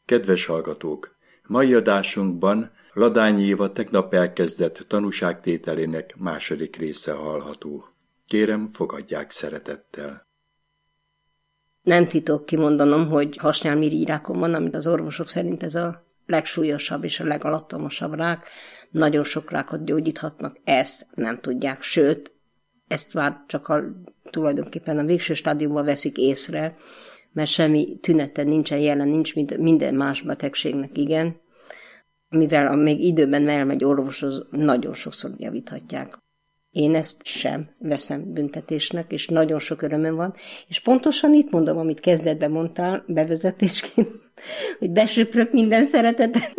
Kedves hallgatók! Mai adásunkban Ladányi Éva tegnap elkezdett tanúságtételének második része hallható. Kérem, fogadják szeretettel. Nem titok kimondanom, hogy hasnyálmirigyrákom van, amit az orvosok szerint ez a legsúlyosabb és a legalattomosabb rák. Nagyon sok rákot gyógyíthatnak, ezt nem tudják, sőt, ezt már csak tulajdonképpen a végső stádiumban veszik észre, mert semmi tünete nincsen, jelen nincs, mint minden más betegségnek, igen. Mivel még időben elmegy orvoshoz, nagyon sokszor javíthatják. Én ezt sem veszem büntetésnek, és nagyon sok örömöm van. És pontosan itt mondom, amit kezdetben mondtál, bevezetésként, hogy besöprök minden szeretetet.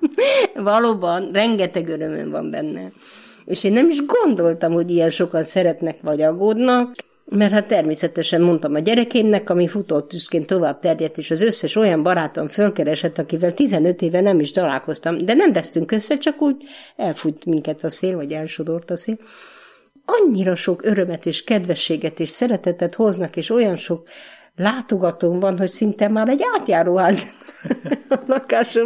Valóban, rengeteg örömöm van benne. És én nem is gondoltam, hogy ilyen sokan szeretnek vagy aggódnak, mert hát természetesen mondtam a gyerekémnek, ami futótűzként tovább terjedt, és az összes olyan barátom fölkeresett, akivel 15 éve nem is találkoztam, de nem vesztünk össze, csak úgy elfújt minket a szél, vagy elsodort a szél. Annyira sok örömet és kedvességet és szeretetet hoznak, és olyan sok látogatóm van, hogy szinte már egy átjáróház a lakásom.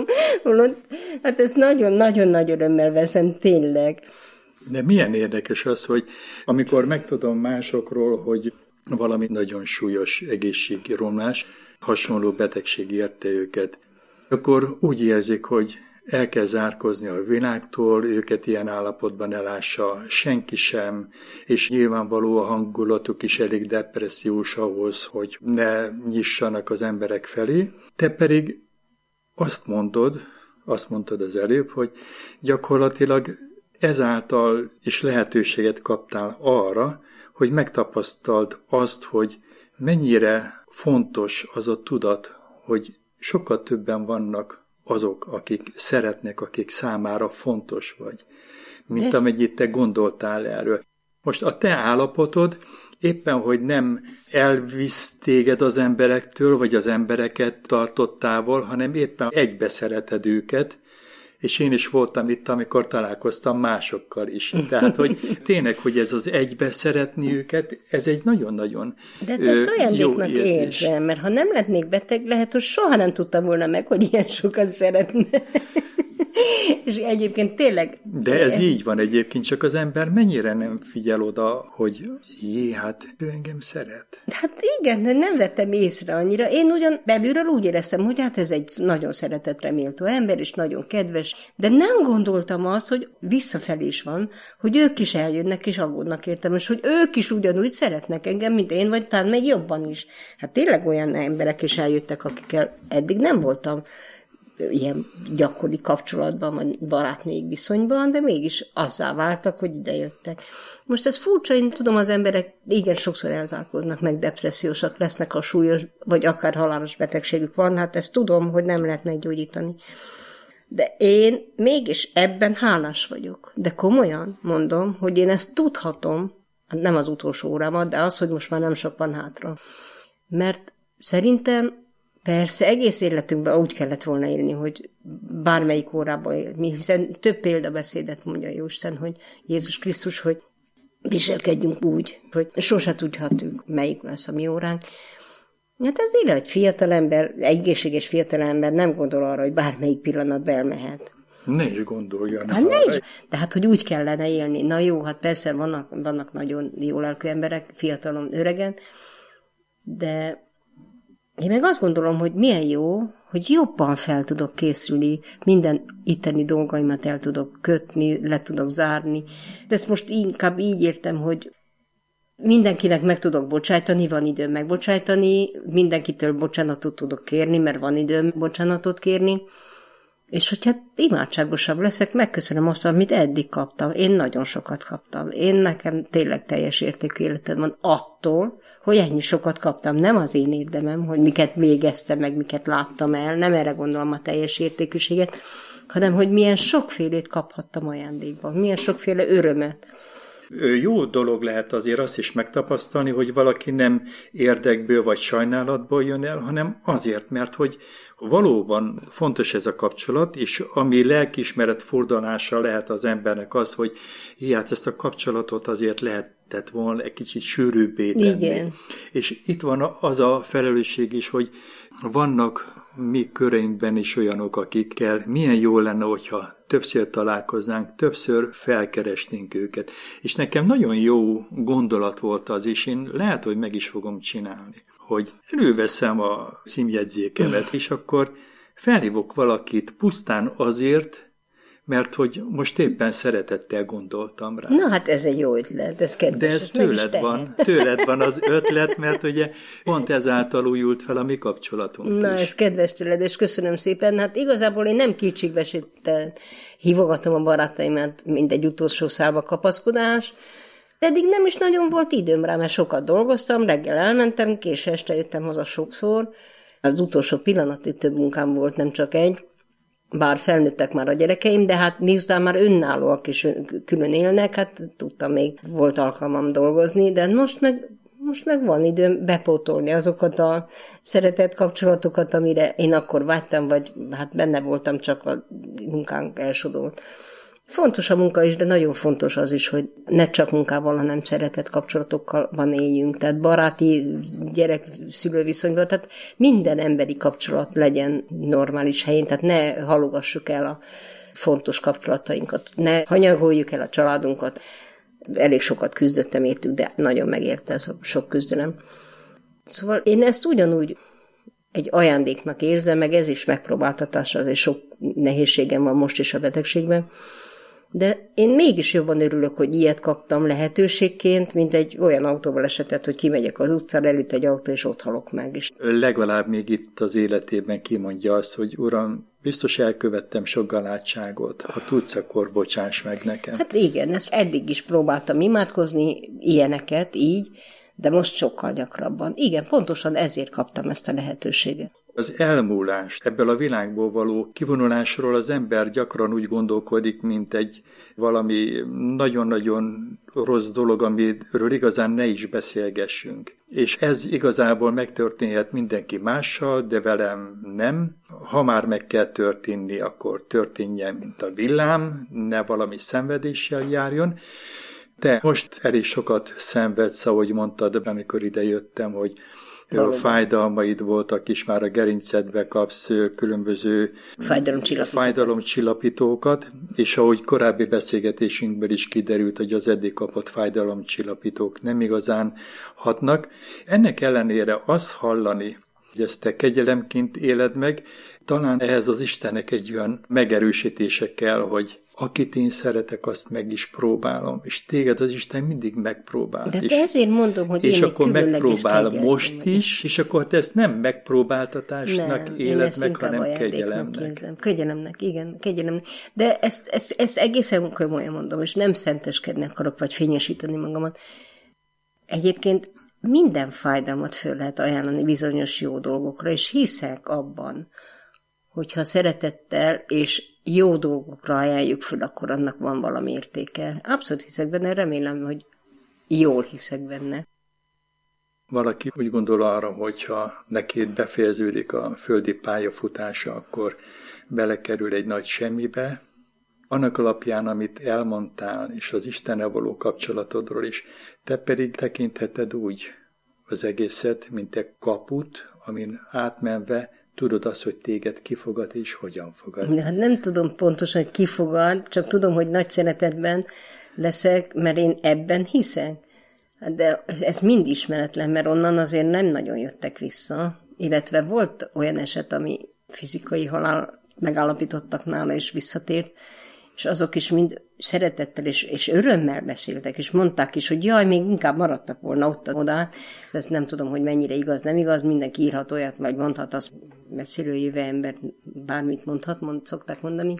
Hát ezt nagyon-nagyon nagy örömmel veszem, tényleg. De milyen érdekes az, hogy amikor megtudom másokról, hogy valami nagyon súlyos egészségi romlás, hasonló betegség érte őket, akkor úgy érzik, hogy el kell zárkozni a világtól, őket ilyen állapotban elássa senki sem, és nyilvánvaló a hangulatuk is elég depressziós ahhoz, hogy ne nyissanak az emberek felé. Te pedig azt mondtad az előbb, hogy gyakorlatilag ezáltal is lehetőséget kaptál arra, hogy megtapasztald azt, hogy mennyire fontos az a tudat, hogy sokkal többen vannak azok, akik szeretnek, akik számára fontos vagy, mint amennyit te gondoltál erről. Most a te állapotod éppen, hogy nem elvisz téged az emberektől, vagy az embereket tartott távol, hanem éppen egybe szereted őket, és én is voltam itt, amikor találkoztam másokkal is. Tehát, hogy tényleg, hogy ez az egybe szeretni őket, ez egy nagyon-nagyon de ezt ajándéknak érzem, mert ha nem lennék beteg, lehet, hogy soha nem tudtam volna meg, hogy ilyen sokat szeretne. És egyébként tényleg... De ez így van egyébként, csak az ember mennyire nem figyel oda, hogy hát ő engem szeret. Hát igen, de nem vettem észre annyira. Én ugyan belülről úgy éreztem, hogy hát ez egy nagyon szeretetre méltó ember, és nagyon kedves, de nem gondoltam azt, hogy visszafelé is van, hogy ők is eljönnek, és aggódnak értem, és hogy ők is ugyanúgy szeretnek engem, mint én, vagy talán még jobban is. Hát tényleg olyan emberek is eljöttek, akikkel eddig nem voltam ilyen gyakori kapcsolatban, vagy barátnői viszonyban, de mégis azzá váltak, hogy idejöttek. Most ez furcsa, én tudom, az emberek igen sokszor eltalálkoznak, meg depressziósak lesznek, a súlyos, vagy akár halálos betegségük van, hát ezt tudom, hogy nem lehet meggyógyítani. De én mégis ebben hálás vagyok. De komolyan mondom, hogy én ezt tudhatom, nem az utolsó órámat, de az, hogy most már nem sok van hátra. Mert szerintem persze, egész életünkben úgy kellett volna élni, hogy bármelyik órában élni, hiszen több példabeszédet mondja Jóisten, hogy Jézus Krisztus, hogy viselkedjünk úgy, hogy sose tudhatjuk, melyik lesz a mi óránk. Hát ezért egy fiatalember, egészséges fiatalember nem gondol arra, hogy bármelyik pillanatban elmehet. Ne is gondoljon. Hát ne is. De hát, hogy úgy kellene élni. Na jó, hát persze vannak nagyon jó lelkű emberek, fiatalon, öregen, de én meg azt gondolom, hogy milyen jó, hogy jobban fel tudok készülni, minden itteni dolgaimat el tudok kötni, le tudok zárni. De ezt most inkább így értem, hogy mindenkinek meg tudok bocsájtani, van időm megbocsájtani, mindenkitől bocsánatot tudok kérni, mert van időm bocsánatot kérni, és hogyha imádságosabb leszek, megköszönöm azt, amit eddig kaptam. Én nagyon sokat kaptam. Nekem tényleg teljes értékű életem van attól, hogy ennyi sokat kaptam. Nem az én érdemem, hogy miket végeztem, meg miket láttam el, nem erre gondolom a teljes értékűséget, hanem hogy milyen sokfélét kaphattam ajándékban, milyen sokféle örömet. Jó dolog lehet azért azt is megtapasztalni, hogy valaki nem érdekből vagy sajnálatból jön el, hanem azért, mert hogy valóban fontos ez a kapcsolat, és ami lelkiismeret fordulása lehet az embernek az, hogy hát ezt a kapcsolatot azért lehetett volna egy kicsit sűrűbbé tenni. Igen. És itt van az a felelősség is, hogy vannak mi köreinkben is olyanok, akikkel milyen jó lenne, hogyha többször találkoznánk, többször felkeresnénk őket. És nekem nagyon jó gondolat volt az is, én lehet, hogy meg is fogom csinálni, hogy előveszem a címjegyzékemet, és akkor felhívok valakit pusztán azért, mert hogy most éppen szeretettel gondoltam rá. Na hát ez egy jó ötlet, ez kedves. De ez tőled van az ötlet, mert ugye pont ezáltal újult fel a mi kapcsolatunk Na, is. ez kedves tőled, és köszönöm szépen. Hát igazából én nem kétségbeesetten hívogatom a barátaimat, mint egy utolsó szálba kapaszkodás, de eddig nem is nagyon volt időm rá, mert sokat dolgoztam, reggel elmentem, késő este jöttem haza sokszor. Az utolsó pillanatig több munkám volt, nem csak egy, bár felnőttek már a gyerekeim, de hát miután már önállóak és külön élnek, hát tudtam, még volt alkalmam dolgozni, de most meg van időm bepótolni azokat a szeretett kapcsolatokat, amire én akkor vágytam, vagy hát benne voltam, csak a munkánk elsodort. Fontos a munka is, de nagyon fontos az is, hogy ne csak munkával, hanem szeretett kapcsolatokkal van éljünk. Tehát baráti, gyerek-szülő viszonyban, tehát minden emberi kapcsolat legyen normális helyén, tehát ne halogassuk el a fontos kapcsolatainkat, ne hanyagoljuk el a családunkat. Elég sokat küzdöttem értük, de nagyon megérte ez a sok küzdelem. Szóval én ezt ugyanúgy egy ajándéknak érzem, meg ez is megpróbáltatás, azért sok nehézségem van most is a betegségben, de én mégis jobban örülök, hogy ilyet kaptam lehetőségként, mint egy olyan autóval esetet, hogy kimegyek az utcára, előtt egy autó, és ott halok meg is. Legalább még itt az életében kimondja azt, hogy Uram, biztos elkövettem sok galátságot, ha tudsz, akkor bocsáss meg nekem. Hát igen, ezt eddig is próbáltam imádkozni, ilyeneket, így, de most sokkal gyakrabban. Igen, pontosan ezért kaptam ezt a lehetőséget. Az elmúlás, ebből a világból való kivonulásról az ember gyakran úgy gondolkodik, mint egy valami nagyon-nagyon rossz dolog, amiről igazán ne is beszélgessünk. És ez igazából megtörténhet mindenki mással, de velem nem. Ha már meg kell történni, akkor történjen, mint a villám, ne valami szenvedéssel járjon. Te most elég sokat szenvedsz, ahogy mondtad, amikor ide jöttem, hogy fájdalmaid voltak is, már a gerincedbe kapsz különböző fájdalomcsillapítókat, és ahogy korábbi beszélgetésünkből is kiderült, hogy az eddig kapott fájdalomcsillapítók nem igazán hatnak. Ennek ellenére azt hallani, hogy ezt te kegyelemként éled meg, talán ehhez az Istennek egy olyan megerősítése kell, hogy akit én szeretek, azt meg is próbálom, és téged az Isten mindig megpróbál. De ezért mondom, hogy és akkor megpróbál most is, és akkor te ezt nem megpróbáltatásnak éled meg, hanem kegyelemnek. Érzem. Kegyelemnek, igen, kegyelemnek. De ezt egészen komolyan mondom, és nem szenteskedni akarok, vagy fényesíteni magamat. Egyébként minden fájdalmat föl lehet ajánlani bizonyos jó dolgokra, és hiszek abban, hogyha szeretettel és jó dolgokra ajánljuk föl, akkor annak van valami értéke. Abszolút hiszek benne, remélem, hogy jól hiszek benne. Valaki úgy gondol arra, hogyha neki befejeződik a földi pályafutása, akkor belekerül egy nagy semmibe. Annak alapján, amit elmondtál, és az Istennel való kapcsolatodról is, te pedig tekintheted úgy az egészet, mint egy kaput, amin átmenve tudod azt, hogy téged kifogad, és hogyan fogad. Hát nem tudom pontosan, hogy kifogad, csak tudom, hogy nagy szeretetben leszek, mert én ebben hiszek. De ez mind ismeretlen, mert onnan azért nem nagyon jöttek vissza. Illetve volt olyan eset, ami fizikai halál megállapítottak nála, és visszatért, és azok is mind szeretettel és örömmel beszéltek, és mondták is, hogy jaj, még inkább maradtak volna ott-oda. Ezt nem tudom, hogy mennyire igaz, nem igaz, mindenki írhat olyat, vagy mondhat, az messzről jövő ember bármit mondhat, szokták mondani.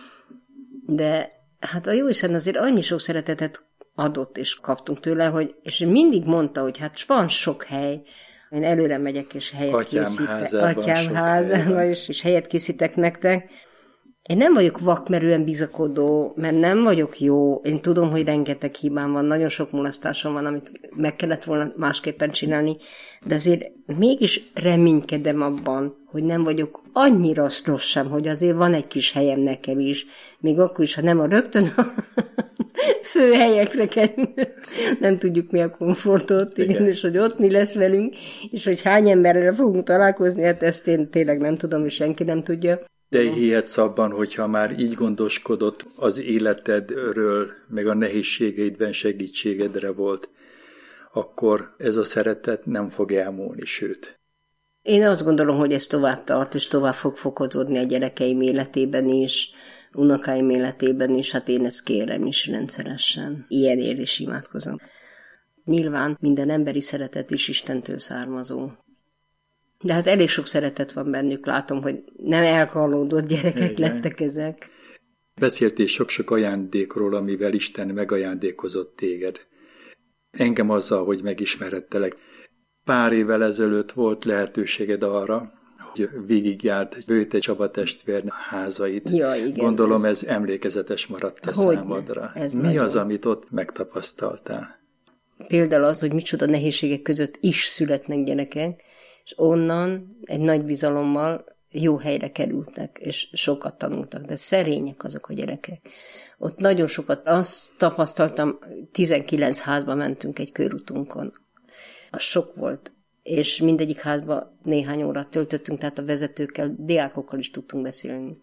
De hát a Jóisten azért annyi sok szeretetet adott, és kaptunk tőle, hogy, és mindig mondta, hogy hát van sok hely, én előre megyek, és helyet készítek. Atyám házában, és helyet készítek nektek. Én nem vagyok vakmerően bizakodó, mert nem vagyok jó. Én tudom, hogy rengeteg hibám van, nagyon sok mulasztásom van, amit meg kellett volna másképpen csinálni, de azért mégis reménykedem abban, hogy nem vagyok annyira rossz sem, hogy azért van egy kis helyem nekem is, még akkor is, ha nem a rögtön fő helyekre kerül. Nem tudjuk, mi a komfortot, igen, és hogy ott mi lesz velünk, és hogy hány emberrel fogunk találkozni, hát ezt én tényleg nem tudom, és senki nem tudja. De hihetsz abban, hogyha már így gondoskodott az életedről, meg a nehézségeidben segítségedre volt, akkor ez a szeretet nem fog elmúlni, sőt. Én azt gondolom, hogy ez tovább tart, és tovább fog fokozódni a gyerekeim életében is, unokáim életében is, hát én ezt kérem is rendszeresen. Ilyenért is imádkozom. Nyilván minden emberi szeretet is Istentől származó. De hát elég sok szeretet van bennük, látom, hogy nem elkallódott gyerekek lettek ezek. Beszéltél sok-sok ajándékról, amivel Isten megajándékozott téged. Engem azzal, hogy megismerettelek. Pár évvel ezelőtt volt lehetőséged arra, hogy végigjárt Böjte Csaba testvér házait. Ja, igen, gondolom ez emlékezetes maradt a számodra. Mi az, amit ott megtapasztaltál? Például az, hogy micsoda nehézségek között is születnek gyerekek, és onnan egy nagy bizalommal jó helyre kerültek, és sokat tanultak, de szerények azok a gyerekek. Ott nagyon sokat, azt tapasztaltam, 19 házba mentünk egy körutunkon. Az sok volt, és mindegyik házba néhány órát töltöttünk, tehát a vezetőkkel, diákokkal is tudtunk beszélni.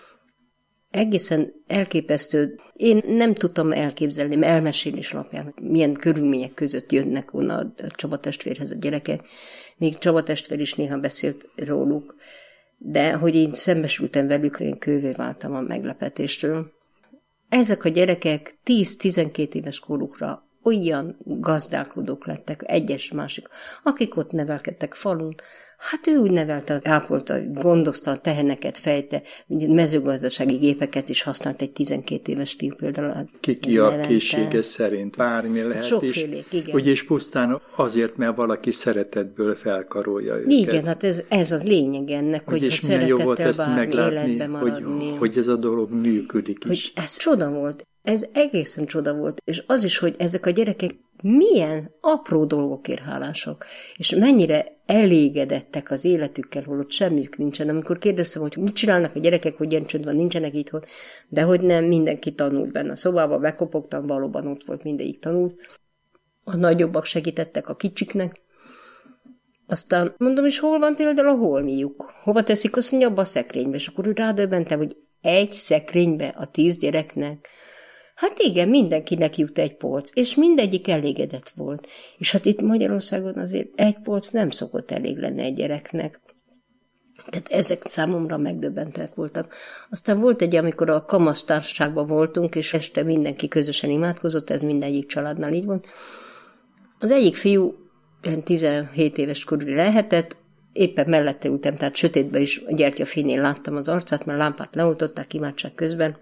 Egészen elképesztő. Én nem tudtam elképzelni, elmesélés alapján, milyen körülmények között jönnek volna a Csaba testvérhez a gyerekek. Még Csaba testvér is néha beszélt róluk, de hogy én szembesültem velük, én kővé váltam a meglepetéstől. Ezek a gyerekek 10-12 éves korukra olyan gazdálkodók lettek, egyes másik, akik ott nevelkedtek falun. Hát ő úgy nevelte, ápolta, gondozta a teheneket, fejte, mezőgazdasági gépeket is használt egy 12 éves fiú például. Ki a készsége szerint bármi lehet. Sokfélék, igen. Úgyis pusztán azért, mert valaki szeretetből felkarolja őket. Igen, hát ez a lényeg ennek, hogy szeretettel bármi életbe maradni. Hogy ez a dolog működik is. Hogy ez csoda volt. Ez egészen csoda volt, és az is, hogy ezek a gyerekek milyen apró dolgokért hálások, és mennyire elégedettek az életükkel, holott semmiük nincsen. Amikor kérdeztem, hogy mit csinálnak a gyerekek, hogy ilyen csönd van, nincsenek itthon, de hogy nem, mindenki tanult benne a szobába, bekopogtam, valóban ott volt, mindegyik tanult. A nagyobbak segítettek a kicsiknek. Aztán mondom, és hol van például a holmiuk? Hova teszik? Azt mondja, abba a szekrénybe. És akkor rádöbbentem, hogy egy szekrénybe a 10 gyereknek. Hát igen, mindenkinek jut egy polc, és mindegyik elégedett volt. És hát itt Magyarországon azért egy polc nem szokott elég lenni egy gyereknek. Tehát ezek számomra megdöbbentek voltak. Aztán volt egy, amikor a kamasztársaságban voltunk, és este mindenki közösen imádkozott, ez mindegyik családnál így volt. Az egyik fiú 17 éves korú lehetett, éppen mellette ültem, tehát sötétben is a gyertyafényén láttam az arcát, mert lámpát leoltották imádság közben.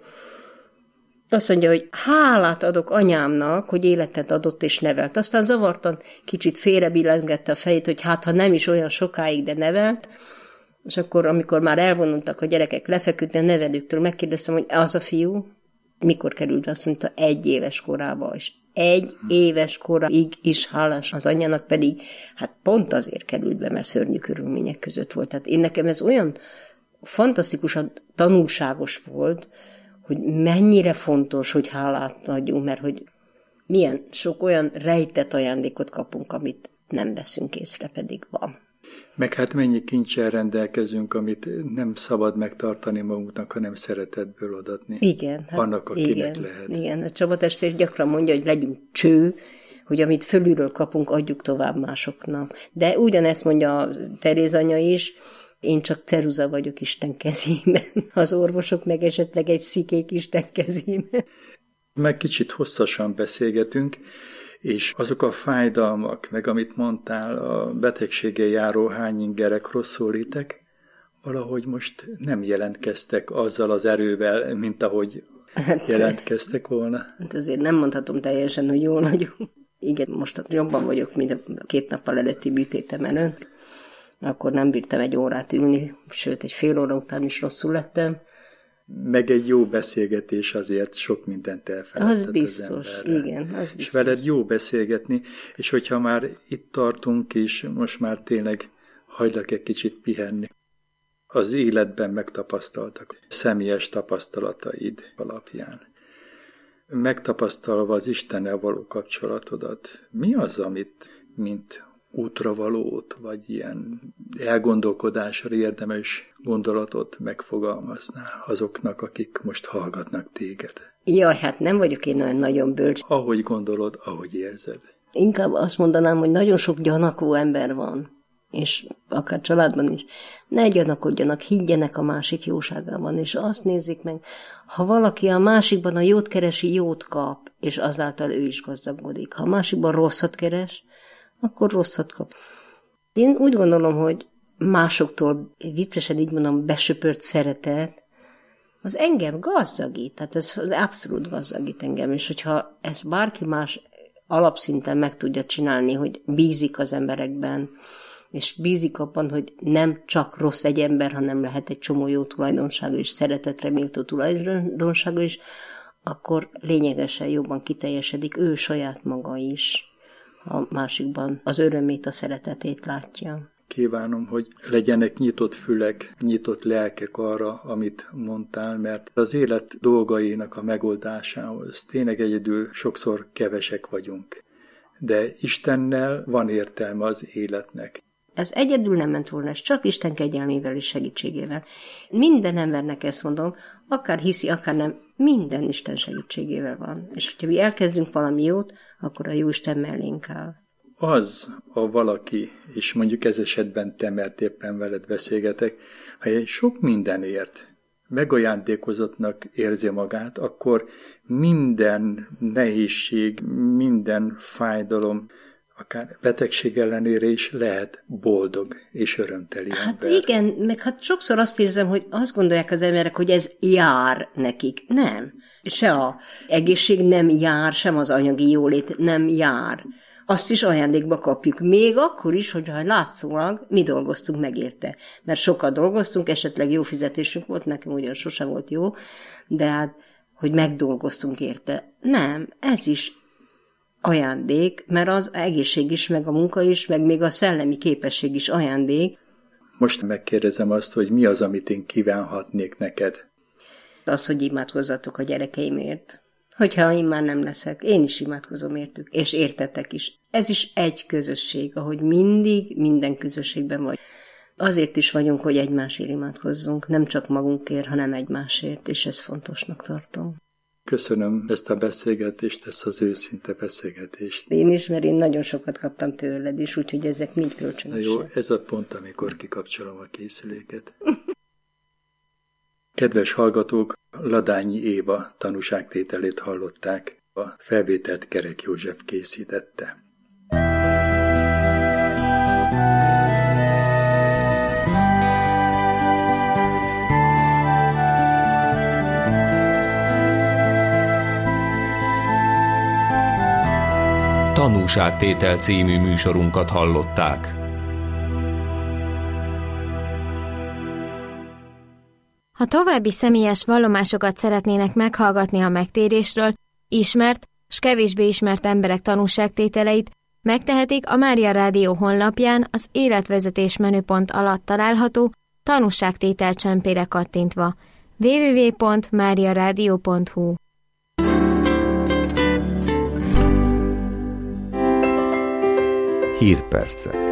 Azt mondja, hogy hálát adok anyámnak, hogy életet adott és nevelt. Aztán zavartan kicsit félrebillengette a fejét, hogy hát ha nem is olyan sokáig, de nevelt. És akkor, amikor már elvonultak a gyerekek lefeküdni, a nevelőktől megkérdeztem, hogy az a fiú mikor került be, azt mondta 1 éves korába, és 1 éves koráig is hálás az anyjának, pedig hát pont azért került be, mert szörnyű körülmények között volt. Tehát én nekem ez olyan fantasztikusan tanulságos volt, hogy mennyire fontos, hogy hálát adjunk, mert hogy milyen sok olyan rejtett ajándékot kapunk, amit nem veszünk észre, pedig van. Meg hát mennyi kincsel rendelkezünk, amit nem szabad megtartani magunknak, hanem szeretetből adatni. Igen. Hát annak, akinek igen, lehet. Igen, a Csaba testvér gyakran mondja, hogy legyünk cső, hogy amit fölülről kapunk, adjuk tovább másoknak. De ugyanezt mondja a Teréz anya is, én csak ceruza vagyok Isten kezében. Az orvosok meg esetleg egy szikék Isten kezében. Meg kicsit hosszasan beszélgetünk, és azok a fájdalmak, meg amit mondtál, a betegséggel járó hányingerek rosszul létek, valahogy most nem jelentkeztek azzal az erővel, mint ahogy jelentkeztek volna. Hát azért nem mondhatom teljesen, hogy jól vagyok. Igen, most jobban vagyok, mint a 2 nappal előtti műtétem előtt. Akkor nem bírtam 1 órát ülni, sőt, egy fél óra után is rosszul lettem. Meg egy jó beszélgetés azért sok mindent elfelejtett az biztos, az emberre. Igen, az biztos. És veled jó beszélgetni, és hogyha már itt tartunk is, most már tényleg hagylak egy kicsit pihenni. Az életben megtapasztaltak, személyes tapasztalataid alapján. megtapasztalva az Istennel való kapcsolatodat, mi az, amit mint útravalót, vagy ilyen elgondolkodásra érdemes gondolatot megfogalmaznál azoknak, akik most hallgatnak téged? Jaj, hát nem vagyok én nagyon bölcs. Ahogy gondolod, ahogy érzed. Inkább azt mondanám, hogy nagyon sok gyanakvó ember van, és akár családban is. Ne gyanakodjanak, higgyenek a másik jóságában, és azt nézzék meg, ha valaki a másikban a jót keresi, jót kap, és azáltal ő is gazdagodik. Ha a másikban rosszat keres, akkor rosszat kap. Én úgy gondolom, hogy másoktól, viccesen így mondom, besöpört szeretet, az engem gazdagít, tehát ez abszolút gazdagít engem, és hogyha ezt bárki más alapszinten meg tudja csinálni, hogy bízik az emberekben, és bízik abban, hogy nem csak rossz egy ember, hanem lehet egy csomó jó tulajdonsága is, szeretetre méltó tulajdonsága is, akkor lényegesen jobban kiteljesedik ő saját maga is, a másikban az örömét, a szeretetét látja. Kívánom, hogy legyenek nyitott fülek, nyitott lelkek arra, amit mondtál, mert az élet dolgainak a megoldásához tényleg egyedül sokszor kevesek vagyunk. De Istennel van értelme az életnek. Ez egyedül nem ment volna, és csak Isten kegyelmével és segítségével. Minden embernek ezt mondom, akár hiszi, akár nem, minden Isten segítségével van. És hogyha mi elkezdünk valami jót, akkor a Jóisten mellénk áll. Az a valaki, és mondjuk ez esetben te, mert éppen veled beszélgetek, ha egy sok mindenért megajándékozottnak érzi magát, akkor minden nehézség, minden fájdalom, akár betegség ellenére is lehet boldog és örömteli ember. Hát igen, meg hát sokszor azt érzem, hogy azt gondolják az emberek, hogy ez jár nekik. Nem. Se az egészség nem jár, sem az anyagi jólét nem jár. Azt is ajándékba kapjuk. Még akkor is, hogyha látszólag mi dolgoztunk meg érte. Mert sokat dolgoztunk, esetleg jó fizetésünk volt, nekem ugyan sosem volt jó, de hát, hogy megdolgoztunk érte. Nem, ez is ajándék, mert az egészség is, meg a munka is, meg még a szellemi képesség is ajándék. Most megkérdezem azt, hogy mi az, amit én kívánhatnék neked? Az, hogy imádkozzatok a gyerekeimért. Hogyha én már nem leszek, én is imádkozom értük, és értetek is. Ez is egy közösség, ahogy mindig, minden közösségben vagy. Azért is vagyunk, hogy egymásért imádkozzunk, nem csak magunkért, hanem egymásért, és ezt fontosnak tartom. Köszönöm ezt a beszélgetést, ezt az őszinte beszélgetést. Én is, mert én nagyon sokat kaptam tőled is, úgyhogy ezek mind kölcsönösek. Jó, ez a pont, amikor kikapcsolom a készüléket. Kedves hallgatók, Ladányi Éva tanúságtételét hallották, a felvételt Kerek József készítette. Tanúságtétel című műsorunkat hallották. Ha további személyes vallomásokat szeretnének meghallgatni a megtérésről, ismert s kevésbé ismert emberek tanúságtételeit, megtehetik a Mária Rádió honlapján az életvezetés menüpont alatt található tanúságtétel csempére kattintva. www.mariaradio.hu Hírpercek.